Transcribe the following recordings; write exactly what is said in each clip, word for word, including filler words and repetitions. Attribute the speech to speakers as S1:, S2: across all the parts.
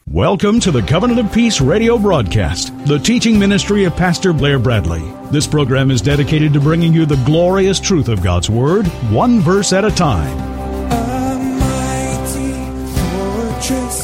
S1: Welcome to the Covenant of Peace radio broadcast, the teaching ministry of Pastor Blair Bradley. This program is dedicated to bringing you the glorious truth of God's Word, one verse at a time.
S2: A mighty fortress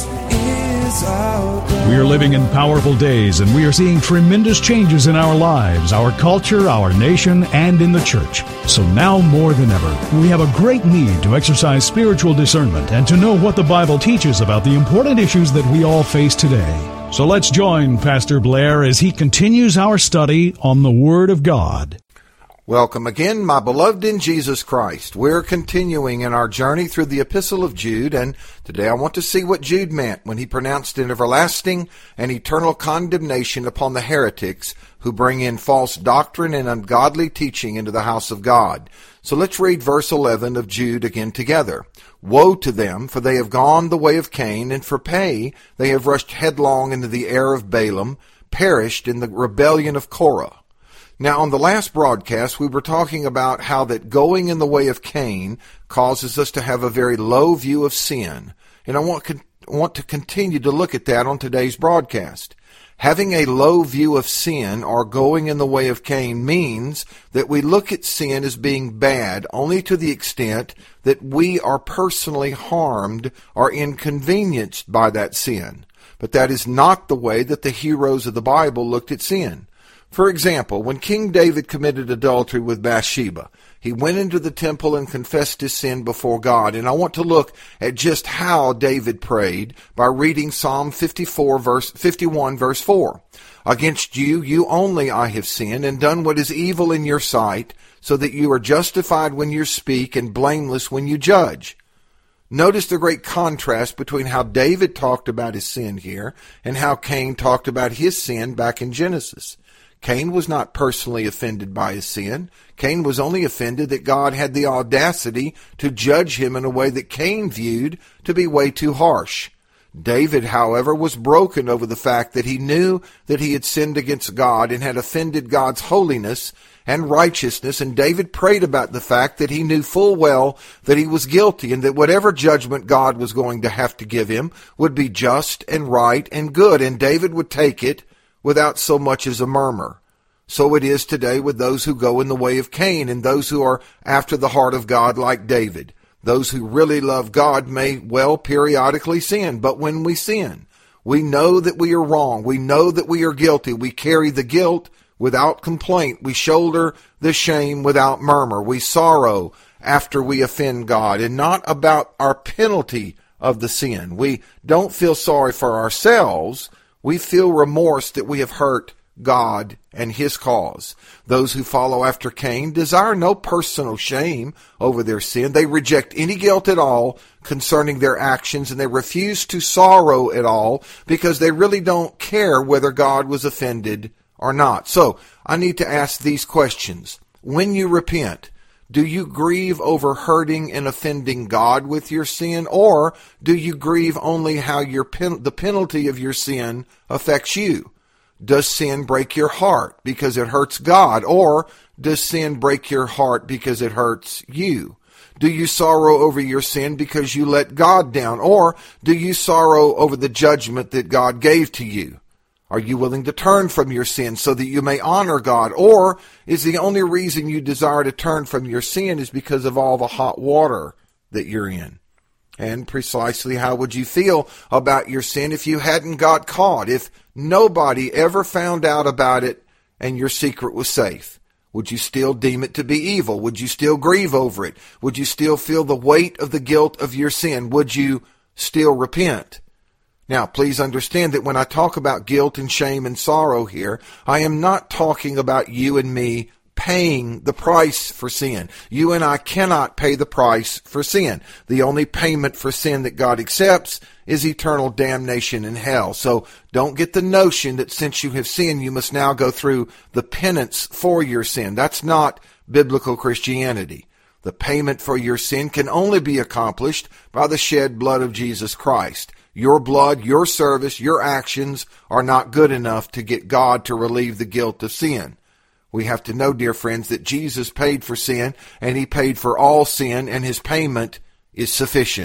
S2: is our God.
S1: We are living in powerful days, and we are seeing tremendous changes in our lives, our culture, our nation, and in the church. So now more than ever, we have a great need to exercise spiritual discernment and to know what the Bible teaches about the important issues that we all face today. So let's join Pastor Blair as he continues our study on the Word of God.
S3: Welcome again, my beloved in Jesus Christ. We're continuing in our journey through the Epistle of Jude, and today I want to see what Jude meant when he pronounced an everlasting and eternal condemnation upon the heretics who bring in false doctrine and ungodly teaching into the house of God. So let's read verse eleven of Jude again together. Woe to them, for they have gone the way of Cain, and for pay they have rushed headlong into the error of Balaam, perished in the rebellion of Korah. Now, on the last broadcast, we were talking about how that going in the way of Cain causes us to have a very low view of sin. And I want, con- want to continue to look at that on today's broadcast. Having a low view of sin or going in the way of Cain means that we look at sin as being bad only to the extent that we are personally harmed or inconvenienced by that sin. But that is not the way that the heroes of the Bible looked at sin. For example, when King David committed adultery with Bathsheba, he went into the temple and confessed his sin before God. And I want to look at just how David prayed by reading Psalm fifty-four, verse fifty-one, verse four. Against you, you only I have sinned and done what is evil in your sight, so that you are justified when you speak and blameless when you judge. Notice the great contrast between how David talked about his sin here and how Cain talked about his sin back in Genesis. Cain was not personally offended by his sin. Cain was only offended that God had the audacity to judge him in a way that Cain viewed to be way too harsh. David, however, was broken over the fact that he knew that he had sinned against God and had offended God's holiness and righteousness, and David prayed about the fact that he knew full well that he was guilty and that whatever judgment God was going to have to give him would be just and right and good, and David would take it without so much as a murmur. So it is today with those who go in the way of Cain and those who are after the heart of God like David. Those who really love God may well periodically sin, but when we sin, we know that we are wrong. We know that we are guilty. We carry the guilt without complaint. We shoulder the shame without murmur. We sorrow after we offend God, and not about our penalty of the sin. We don't feel sorry for ourselves. We feel remorse that we have hurt God and His cause. Those who follow after Cain desire no personal shame over their sin. They reject any guilt at all concerning their actions, and they refuse to sorrow at all because they really don't care whether God was offended or not. So, I need to ask these questions. When you repent, do you grieve over hurting and offending God with your sin, or do you grieve only how your pen- the penalty of your sin affects you? Does sin break your heart because it hurts God, or does sin break your heart because it hurts you? Do you sorrow over your sin because you let God down, or do you sorrow over the judgment that God gave to you? Are you willing to turn from your sin so that you may honor God? Or is the only reason you desire to turn from your sin is because of all the hot water that you're in? And precisely how would you feel about your sin if you hadn't got caught? If nobody ever found out about it and your secret was safe? Would you still deem it to be evil? Would you still grieve over it? Would you still feel the weight of the guilt of your sin? Would you still repent? Now, please understand that when I talk about guilt and shame and sorrow here, I am not talking about you and me paying the price for sin. You and I cannot pay the price for sin. The only payment for sin that God accepts is eternal damnation in hell. So don't get the notion that since you have sinned, you must now go through the penance for your sin. That's not biblical Christianity. The payment for your sin can only be accomplished by the shed blood of Jesus Christ. Your blood, your service, your actions are not good enough to get God to relieve the guilt of sin. We have to know, dear friends, that Jesus paid for sin, and He paid for all sin, and His payment is sufficient.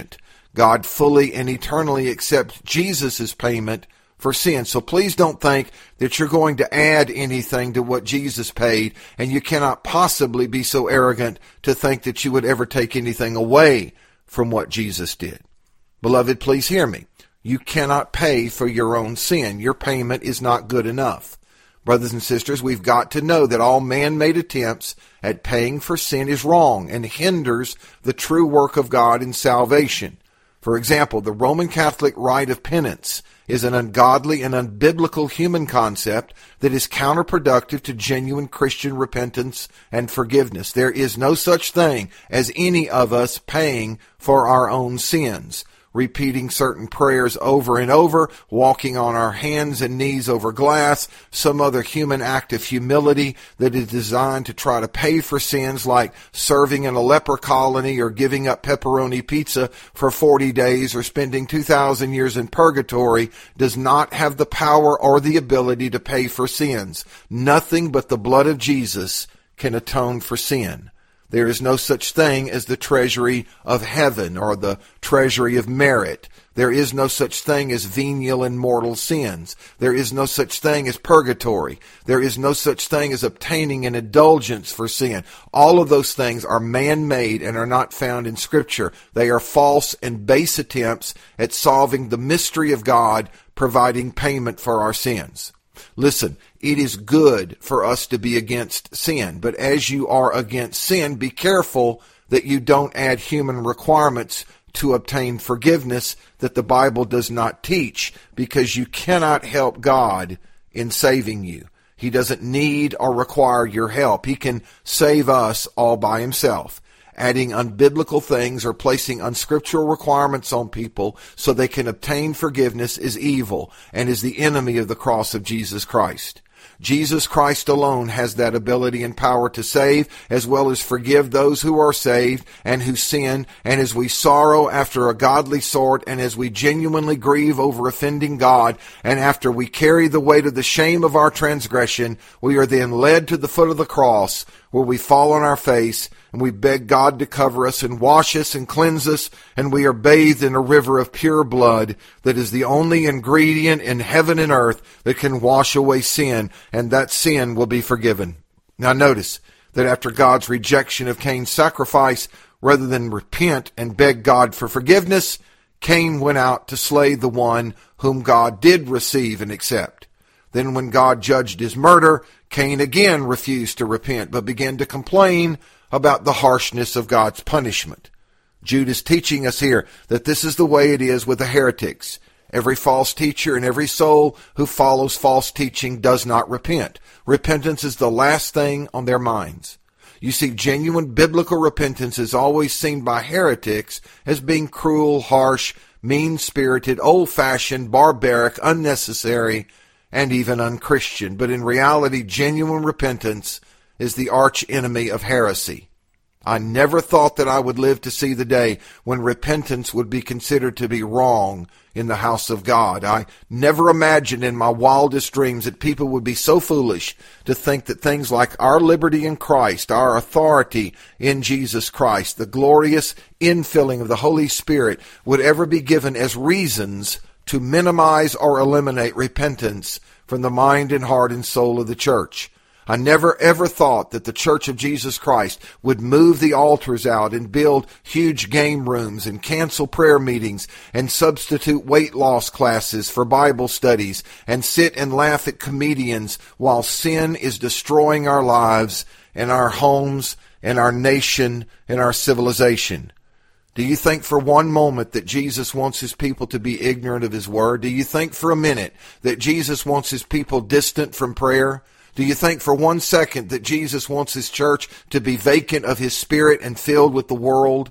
S3: God fully and eternally accepts Jesus' payment for sin. So please don't think that you're going to add anything to what Jesus paid, and you cannot possibly be so arrogant to think that you would ever take anything away from what Jesus did. Beloved, please hear me. You cannot pay for your own sin. Your payment is not good enough. Brothers and sisters, we've got to know that all man-made attempts at paying for sin is wrong and hinders the true work of God in salvation. For example, the Roman Catholic rite of penance is an ungodly and unbiblical human concept that is counterproductive to genuine Christian repentance and forgiveness. There is no such thing as any of us paying for our own sins. Repeating certain prayers over and over, walking on our hands and knees over glass, some other human act of humility that is designed to try to pay for sins like serving in a leper colony or giving up pepperoni pizza for forty days or spending two thousand years in purgatory does not have the power or the ability to pay for sins. Nothing but the blood of Jesus can atone for sin. There is no such thing as the treasury of heaven or the treasury of merit. There is no such thing as venial and mortal sins. There is no such thing as purgatory. There is no such thing as obtaining an indulgence for sin. All of those things are man-made and are not found in Scripture. They are false and base attempts at solving the mystery of God providing payment for our sins. Listen, it is good for us to be against sin, but as you are against sin, be careful that you don't add human requirements to obtain forgiveness that the Bible does not teach, because you cannot help God in saving you. He doesn't need or require your help. He can save us all by himself. Adding unbiblical things or placing unscriptural requirements on people so they can obtain forgiveness is evil and is the enemy of the cross of Jesus Christ. Jesus Christ alone has that ability and power to save, as well as forgive those who are saved and who sin. And as we sorrow after a godly sort, and as we genuinely grieve over offending God, and after we carry the weight of the shame of our transgression, we are then led to the foot of the cross, where we fall on our face and we beg God to cover us and wash us and cleanse us, and we are bathed in a river of pure blood that is the only ingredient in heaven and earth that can wash away sin, and that sin will be forgiven. Now notice that after God's rejection of Cain's sacrifice, rather than repent and beg God for forgiveness, Cain went out to slay the one whom God did receive and accept. Then when God judged his murder, Cain again refused to repent, but began to complain about the harshness of God's punishment. Jude is teaching us here that this is the way it is with the heretics. Every false teacher and every soul who follows false teaching does not repent. Repentance is the last thing on their minds. You see, genuine biblical repentance is always seen by heretics as being cruel, harsh, mean-spirited, old-fashioned, barbaric, unnecessary, and even unchristian. But in reality, genuine repentance is the arch enemy of heresy. I never thought that I would live to see the day when repentance would be considered to be wrong in the house of God. I never imagined in my wildest dreams that people would be so foolish to think that things like our liberty in Christ, our authority in Jesus Christ, the glorious infilling of the Holy Spirit would ever be given as reasons to minimize or eliminate repentance from the mind and heart and soul of the church. I never ever thought that the Church of Jesus Christ would move the altars out and build huge game rooms and cancel prayer meetings and substitute weight loss classes for Bible studies and sit and laugh at comedians while sin is destroying our lives and our homes and our nation and our civilization. Do you think for one moment that Jesus wants his people to be ignorant of his word? Do you think for a minute that Jesus wants his people distant from prayer? Do you think for one second that Jesus wants his church to be vacant of his spirit and filled with the world?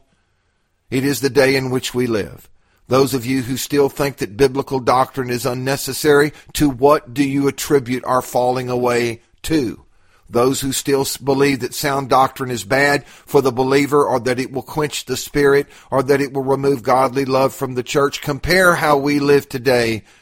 S3: It is the day in which we live. Those of you who still think that biblical doctrine is unnecessary, to what do you attribute our falling away to? Those who still believe that sound doctrine is bad for the believer, or that it will quench the spirit, or that it will remove godly love from the church, compare how we live today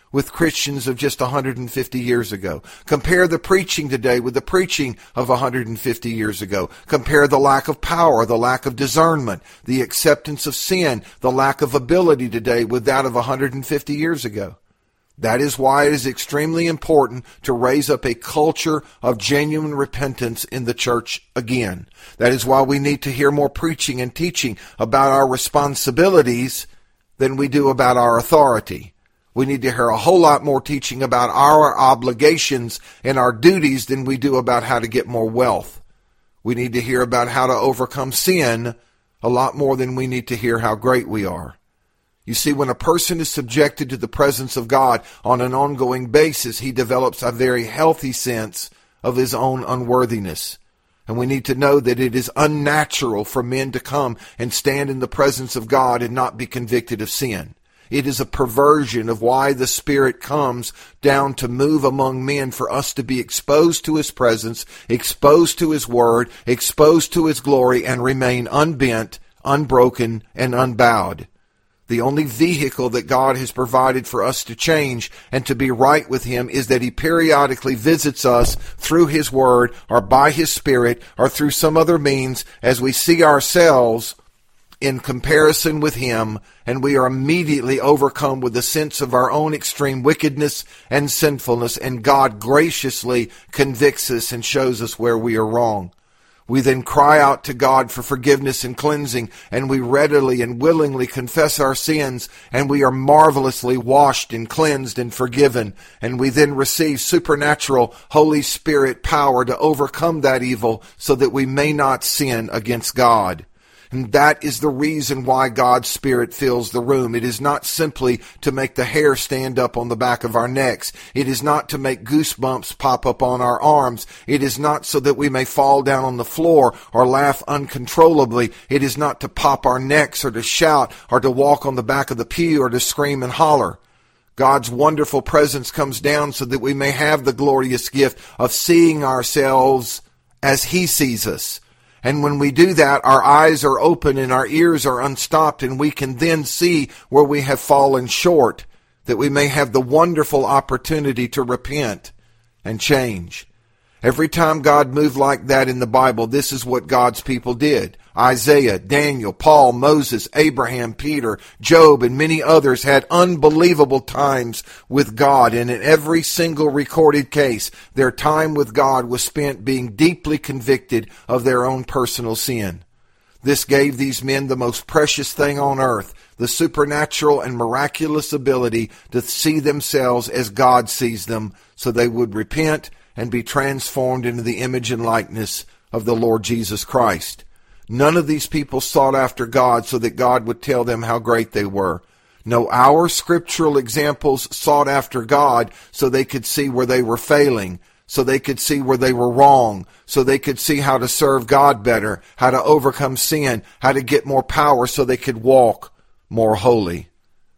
S3: with Christians of just one hundred fifty years ago. Compare the preaching today with the preaching of one hundred fifty years ago. Compare the lack of power, the lack of discernment, the acceptance of sin, the lack of ability today with that of one hundred fifty years ago. That is why it is extremely important to raise up a culture of genuine repentance in the church again. That is why we need to hear more preaching and teaching about our responsibilities than we do about our authority. We need to hear a whole lot more teaching about our obligations and our duties than we do about how to get more wealth. We need to hear about how to overcome sin a lot more than we need to hear how great we are. You see, when a person is subjected to the presence of God on an ongoing basis, he develops a very healthy sense of his own unworthiness. And we need to know that it is unnatural for men to come and stand in the presence of God and not be convicted of sin. It is a perversion of why the Spirit comes down to move among men, for us to be exposed to His presence, exposed to His Word, exposed to His glory, and remain unbent, unbroken, and unbowed. The only vehicle that God has provided for us to change and to be right with Him is that He periodically visits us through His Word or by His Spirit or through some other means as we see ourselves in comparison with Him, and we are immediately overcome with a sense of our own extreme wickedness and sinfulness, and God graciously convicts us and shows us where we are wrong. We then cry out to God for forgiveness and cleansing, and we readily and willingly confess our sins, and we are marvelously washed and cleansed and forgiven, and we then receive supernatural Holy Spirit power to overcome that evil so that we may not sin against God. And that is the reason why God's Spirit fills the room. It is not simply to make the hair stand up on the back of our necks. It is not to make goosebumps pop up on our arms. It is not so that we may fall down on the floor or laugh uncontrollably. It is not to pop our necks or to shout or to walk on the back of the pew or to scream and holler. God's wonderful presence comes down so that we may have the glorious gift of seeing ourselves as He sees us. And when we do that, our eyes are open and our ears are unstopped, and we can then see where we have fallen short, that we may have the wonderful opportunity to repent and change. Every time God moved like that in the Bible, this is what God's people did. Isaiah, Daniel, Paul, Moses, Abraham, Peter, Job, and many others had unbelievable times with God, and in every single recorded case, their time with God was spent being deeply convicted of their own personal sin. This gave these men the most precious thing on earth, the supernatural and miraculous ability to see themselves as God sees them, so they would repent and be transformed into the image and likeness of the Lord Jesus Christ. None of these people sought after God so that God would tell them how great they were. No, our scriptural examples sought after God so they could see where they were failing, so they could see where they were wrong, so they could see how to serve God better, how to overcome sin, how to get more power so they could walk more holy.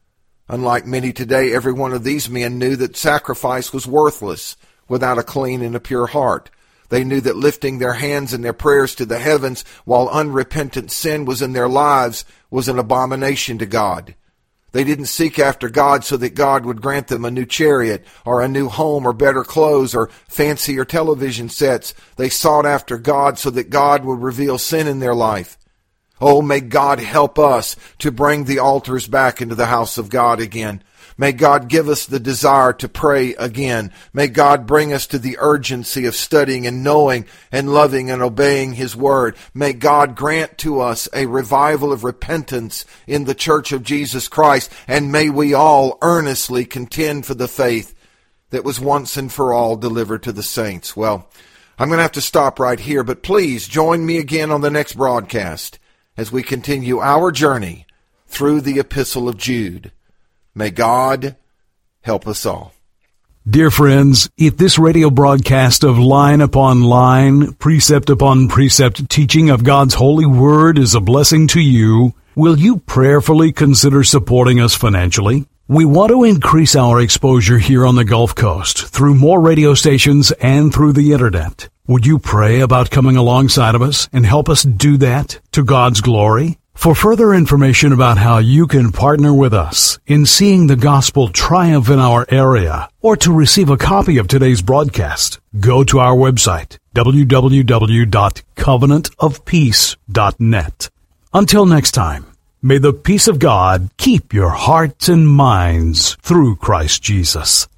S3: Unlike many today, every one of these men knew that sacrifice was worthless without a clean and a pure heart. They knew that lifting their hands in their prayers to the heavens while unrepentant sin was in their lives was an abomination to God. They didn't seek after God so that God would grant them a new chariot or a new home or better clothes or fancier television sets. They sought after God so that God would reveal sin in their life. Oh, may God help us to bring the altars back into the house of God again. May God give us the desire to pray again. May God bring us to the urgency of studying and knowing and loving and obeying His Word. May God grant to us a revival of repentance in the Church of Jesus Christ, and may we all earnestly contend for the faith that was once and for all delivered to the saints. Well, I'm going to have to stop right here, but please join me again on the next broadcast as we continue our journey through the Epistle of Jude. May God help us all.
S1: Dear friends, if this radio broadcast of line upon line, precept upon precept teaching of God's holy word is a blessing to you, will you prayerfully consider supporting us financially? We want to increase our exposure here on the Gulf Coast through more radio stations and through the Internet. Would you pray about coming alongside of us and help us do that to God's glory? For further information about how you can partner with us in seeing the gospel triumph in our area, or to receive a copy of today's broadcast, go to our website, w w w dot covenant of peace dot net. Until next time, may the peace of God keep your hearts and minds through Christ Jesus.